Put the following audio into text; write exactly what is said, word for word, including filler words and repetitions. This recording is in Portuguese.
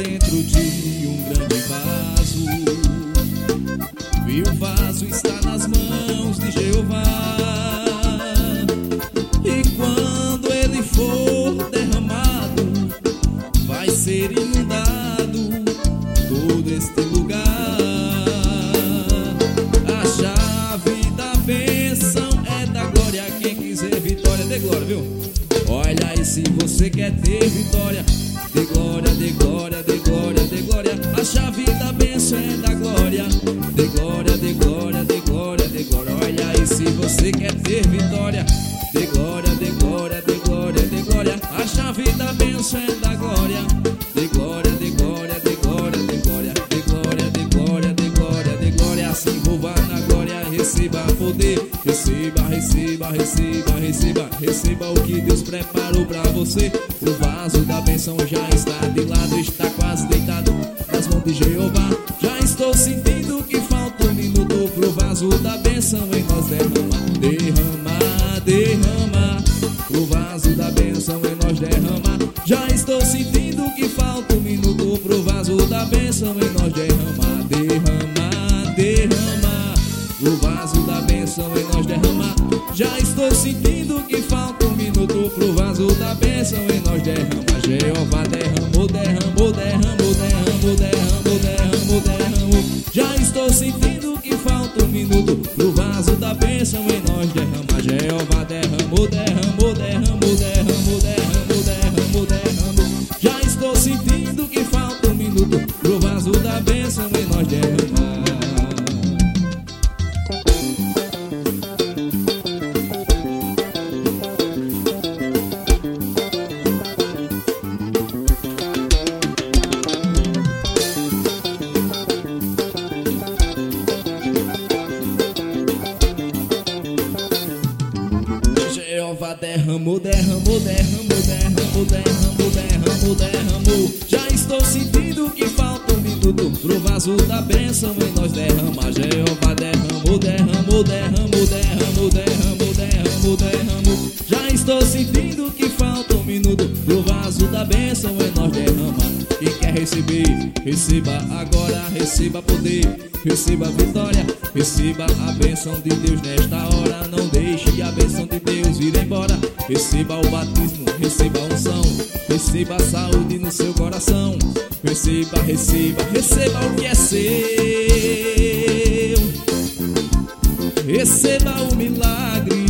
dentro de um grande vaso, e o vaso está nas mãos de Jeová. E quando ele for derramado, vai ser inundado todo este lugar. A chave da bênção é da glória. Quem quiser vitória, dê glória, viu? Olha aí, se você quer ter vitória, dê glória, dê glória, dê glória, dê glória. A chave da bênção é da glória. Dê glória, dê glória, dê glória, dê glória. Olha aí, se você quer ter vitória, dê glória, dê glória, dê glória, dê glória. A chave da bênção é da glória. Dê glória, dê glória, dê glória, dê glória. Dê glória, dê glória, dê glória, dê glória. Se envolva na glória, receba poder. Receba, receba, receba, receba. Receba o que Deus preparou pra você. O vaso da bênção já está de lado, está quase deitado nas mãos de Jeová. Já estou sentindo que falta um minuto pro vaso da bênção em nós derramar. Derramar, derramar. O vaso da bênção em nós derramar. Já estou sentindo que falta um minuto pro vaso da bênção em nós derramar. Derramar, derramar. O vaso da bênção em nós derramar. Já estou sentindo que falta um minuto pro vaso da bênção em nós derramar. Jeová derramou, derramou, derramou, derramou, derramou, derramou, derramou. Já estou sentindo que falta um minuto pro vaso da bênção em nós derramar. Jeová derramou, derramou, derramou, derramou, derramou, derramou, derramou. Já estou sentindo que falta um minuto pro vaso da bênção em nós derramar. Derramou, derramou, derramou, derramou, derramou, derramou, derramou. Já estou sentindo que falta um minuto pro vaso da bênção em nós derramar. Jeová derramou, derramou, derramou, derramou, derramou, derramou, derramou. Já estou sentindo que falta um minuto pro vaso da bênção em nós derramar. Quem quer receber, receba agora, receba poder, receba vitória, receba a bênção de Deus nesta hora. Não deixe a bênção de Deus ir embora. Receba o batismo, receba a unção, receba a saúde no seu coração. Receba, receba, receba o que é seu. Receba o milagre.